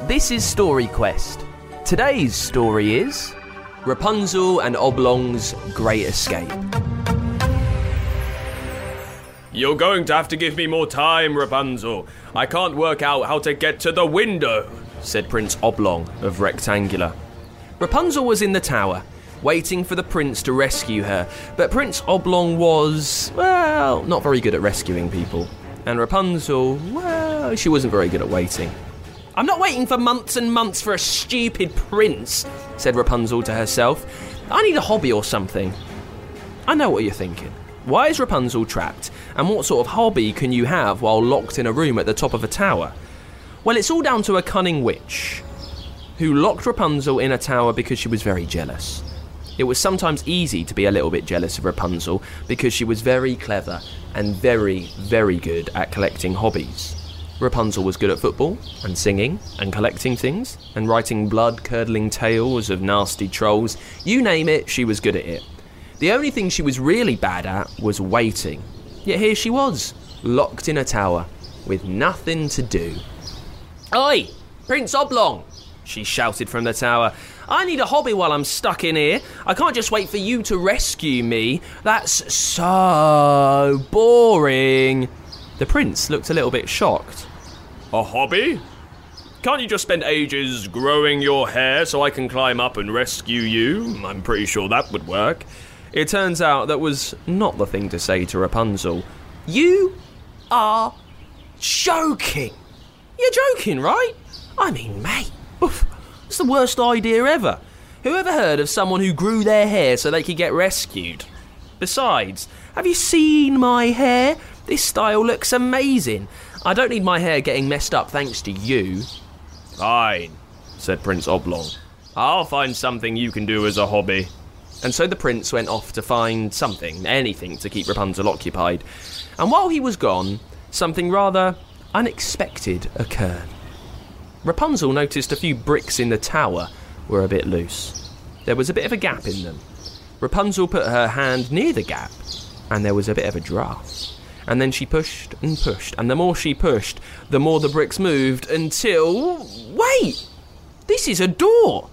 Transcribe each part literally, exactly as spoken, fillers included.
this is Story Quest. Today's story is Rapunzel and Oblong's Great Escape. You're going to have to give me more time, Rapunzel. I can't work out how to get to the window, said Prince Oblong of Rectangular. Rapunzel was in the tower, waiting for the prince to rescue her, but Prince Oblong was, well, not very good at rescuing people. And Rapunzel, well, she wasn't very good at waiting. I'm not waiting for months and months for a stupid prince, said Rapunzel to herself. I need a hobby or something. I know what you're thinking. Why is Rapunzel trapped? And what sort of hobby can you have while locked in a room at the top of a tower? Well, it's all down to a cunning witch who locked Rapunzel in a tower because she was very jealous. It was sometimes easy to be a little bit jealous of Rapunzel because she was very clever and very, very good at collecting hobbies. Rapunzel was good at football and singing and collecting things and writing blood-curdling tales of nasty trolls. You name it, she was good at it. The only thing she was really bad at was waiting. Yet here she was, locked in a tower, with nothing to do. Oi, Prince Oblong, she shouted from the tower. I need a hobby while I'm stuck in here. I can't just wait for you to rescue me. That's so boring. The prince looked a little bit shocked. A hobby? Can't you just spend ages growing your hair so I can climb up and rescue you? I'm pretty sure that would work. It turns out that was not the thing to say to Rapunzel. You are joking. You're joking, right? I mean, mate, oof, it's the worst idea ever. Who ever heard of someone who grew their hair so they could get rescued? Besides, have you seen my hair? This style looks amazing. I don't need my hair getting messed up thanks to you. Fine, said Prince Oblong. I'll find something you can do as a hobby. And so the prince went off to find something, anything to keep Rapunzel occupied. And while he was gone, something rather unexpected occurred. Rapunzel noticed a few bricks in the tower were a bit loose. There was a bit of a gap in them. Rapunzel put her hand near the gap, and there was a bit of a draft. And then she pushed and pushed, and the more she pushed, the more the bricks moved until... Wait! This is a door!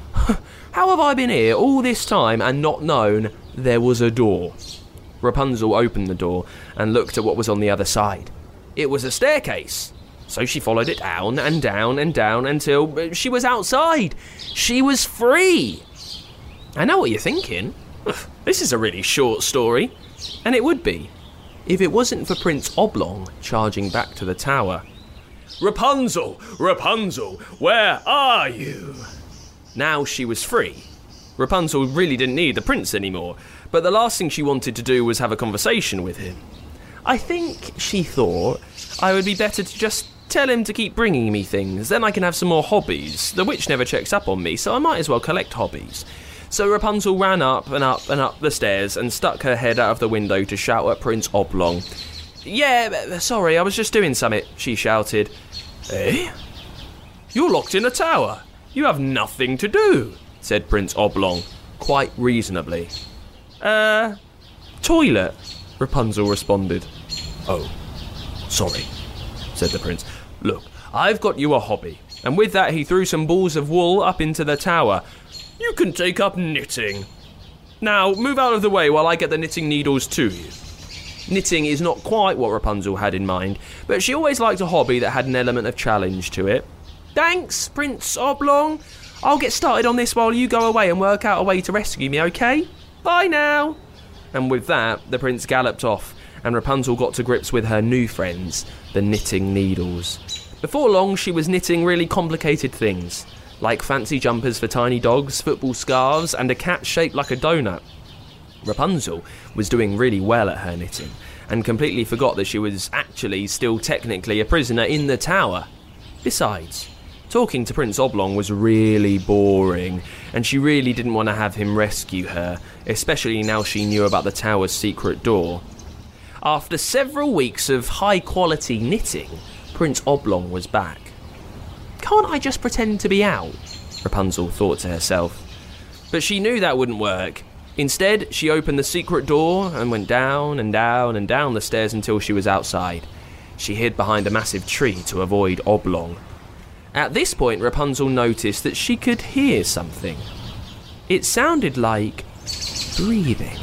How have I been here all this time and not known there was a door? Rapunzel opened the door and looked at what was on the other side. It was a staircase. So she followed it down and down and down until she was outside. She was free. I know what you're thinking. This is a really short story. And it would be, if it wasn't for Prince Oblong charging back to the tower. Rapunzel, Rapunzel, where are you? Now she was free. Rapunzel really didn't need the prince anymore, but the last thing she wanted to do was have a conversation with him. I think she thought I would be better to just tell him to keep bringing me things, then I can have some more hobbies. The witch never checks up on me, so I might as well collect hobbies. So Rapunzel ran up and up and up the stairs and stuck her head out of the window to shout at Prince Oblong. Yeah, sorry, I was just doing something, she shouted. Eh? You're locked in a tower. You have nothing to do, said Prince Oblong, quite reasonably. Uh, toilet, Rapunzel responded. Oh, sorry, said the prince. Look, I've got you a hobby. And with that, he threw some balls of wool up into the tower. You can take up knitting. Now, move out of the way while I get the knitting needles to you. Knitting is not quite what Rapunzel had in mind, but she always liked a hobby that had an element of challenge to it. Thanks, Prince Oblong. I'll get started on this while you go away and work out a way to rescue me, okay? Bye now. And with that, the prince galloped off, and Rapunzel got to grips with her new friends, the knitting needles. Before long, she was knitting really complicated things, like fancy jumpers for tiny dogs, football scarves, and a cat shaped like a donut. Rapunzel was doing really well at her knitting, and completely forgot that she was actually still technically a prisoner in the tower. Besides, talking to Prince Oblong was really boring, and she really didn't want to have him rescue her, especially now she knew about the tower's secret door. After several weeks of high-quality knitting, Prince Oblong was back. Can't I just pretend to be out? Rapunzel thought to herself. But she knew that wouldn't work. Instead, she opened the secret door and went down and down and down the stairs until she was outside. She hid behind a massive tree to avoid Oblong. At this point, Rapunzel noticed that she could hear something. It sounded like breathing.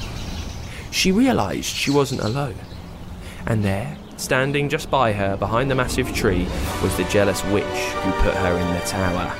She realised she wasn't alone. And there, standing just by her, behind the massive tree, was the jealous witch who put her in the tower.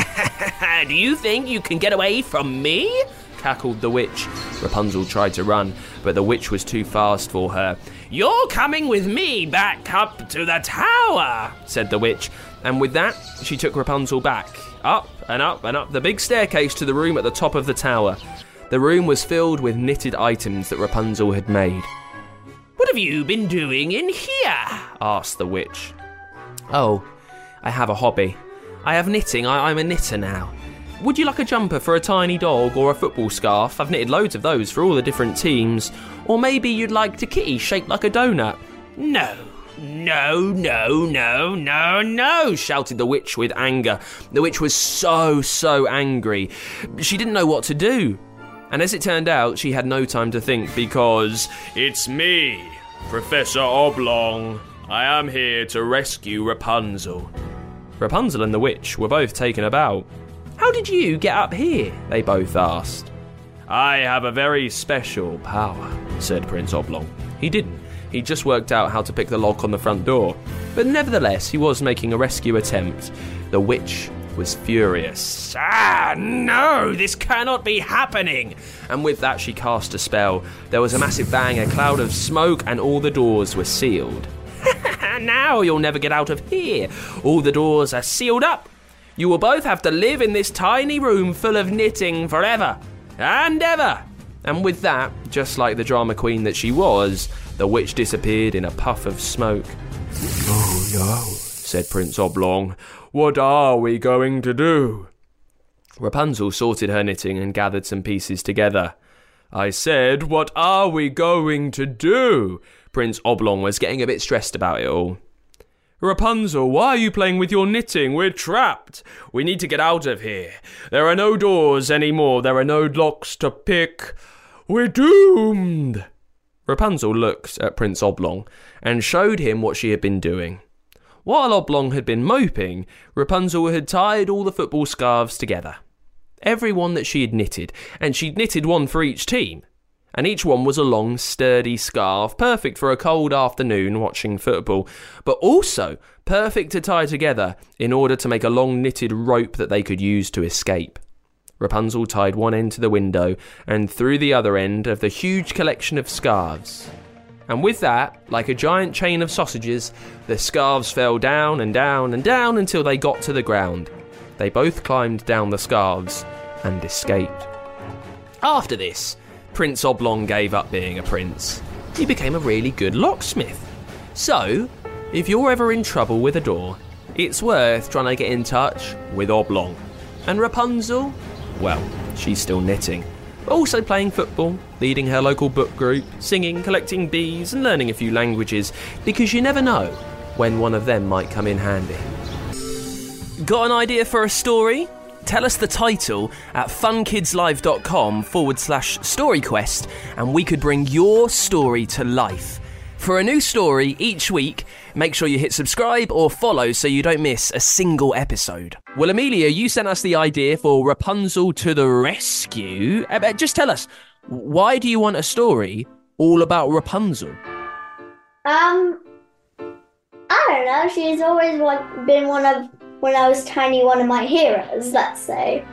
Do you think you can get away from me? Cackled the witch. Rapunzel tried to run, but the witch was too fast for her. You're coming with me back up to the tower, said the witch. And with that, she took Rapunzel back, up and up and up the big staircase to the room at the top of the tower. The room was filled with knitted items that Rapunzel had made. What have you been doing in here? Asked the witch. Oh, I have a hobby. I have knitting. I- I'm a knitter now. Would you like a jumper for a tiny dog or a football scarf? I've knitted loads of those for all the different teams. Or maybe you'd like a kitty shaped like a donut. No, no, no, no, no, no, shouted the witch with anger. The witch was so, so angry. She didn't know what to do. And as it turned out, she had no time to think because it's me, Professor Oblong. I am here to rescue Rapunzel. Rapunzel and the witch were both taken aback. How did you get up here? They both asked. I have a very special power, said Prince Oblong. He didn't. He just worked out how to pick the lock on the front door. But nevertheless, he was making a rescue attempt. The witch was furious. Ah, no, this cannot be happening. And with that, she cast a spell. There was a massive bang, a cloud of smoke, and all the doors were sealed. Now you'll never get out of here. All the doors are sealed up. You will both have to live in this tiny room full of knitting forever and ever. And with that, just like the drama queen that she was, the witch disappeared in a puff of smoke. Oh no, said Prince Oblong. What are we going to do? Rapunzel sorted her knitting and gathered some pieces together. I said, what are we going to do? Prince Oblong was getting a bit stressed about it all. Rapunzel, why are you playing with your knitting? We're trapped. We need to get out of here. There are no doors anymore. There are no locks to pick. We're doomed. Rapunzel looked at Prince Oblong and showed him what she had been doing. While Oblong had been moping, Rapunzel had tied all the football scarves together. Every one that she had knitted, and she'd knitted one for each team. And each one was a long, sturdy scarf, perfect for a cold afternoon watching football, but also perfect to tie together in order to make a long knitted rope that they could use to escape. Rapunzel tied one end to the window and threw the other end of the huge collection of scarves. And with that, like a giant chain of sausages, the scarves fell down and down and down until they got to the ground. They both climbed down the scarves and escaped. After this, Prince Oblong gave up being a prince. He became a really good locksmith. So, if you're ever in trouble with a door, it's worth trying to get in touch with Oblong. And Rapunzel? Well, she's still knitting, but also playing football, leading her local book group, singing, collecting bees, and learning a few languages, because you never know when one of them might come in handy. Got an idea for a story? Tell us the title at funkidslive.com forward slash storyquest and we could bring your story to life. For a new story each week, make sure you hit subscribe or follow so you don't miss a single episode. Well, Amelia, you sent us the idea for Rapunzel to the rescue. Uh, just tell us, why do you want a story all about Rapunzel? Um, I don't know. She's always one, been one of... when I was tiny, one of my heroes, let's say.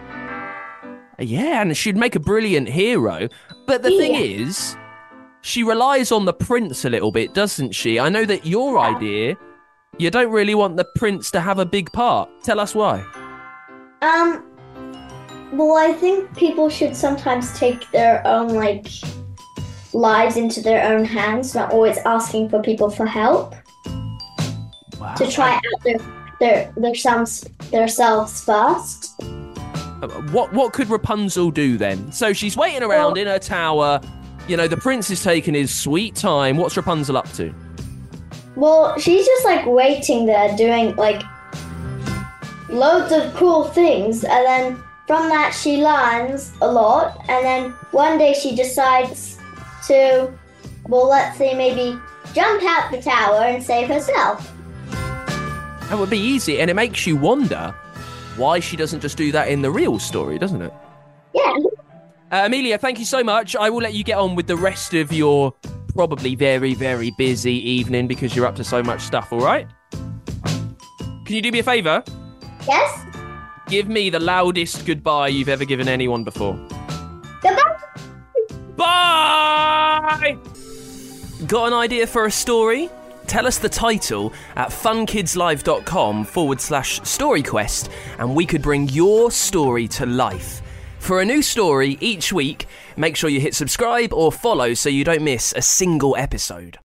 Yeah, and she'd make a brilliant hero. But the yeah. thing is, she relies on the prince a little bit, doesn't she? I know that your yeah. idea, you don't really want the prince to have a big part. Tell us why. Um, well, I think people should sometimes take their own, like, lives into their own hands, not always asking for people for help. Wow. To try out their... Their, their selves, their selves first. What what could Rapunzel do then? So she's waiting around well, in her tower. You know, the prince is taking his sweet time. What's Rapunzel up to? Well, she's just like waiting there, doing like loads of cool things, and then from that she learns a lot. And then one day she decides to, well, let's say maybe jump out the tower and save herself. That would be easy, and it makes you wonder why she doesn't just do that in the real story, doesn't it? Yeah. Uh, Amelia, thank you so much. I will let you get on with the rest of your probably very, very busy evening because you're up to so much stuff, all right? Can you do me a favour? Yes? Give me the loudest goodbye you've ever given anyone before. Goodbye. Bye! Got an idea for a story? Tell us the title at funkidslive.com forward slash storyquest and we could bring your story to life. For a new story each week, make sure you hit subscribe or follow so you don't miss a single episode.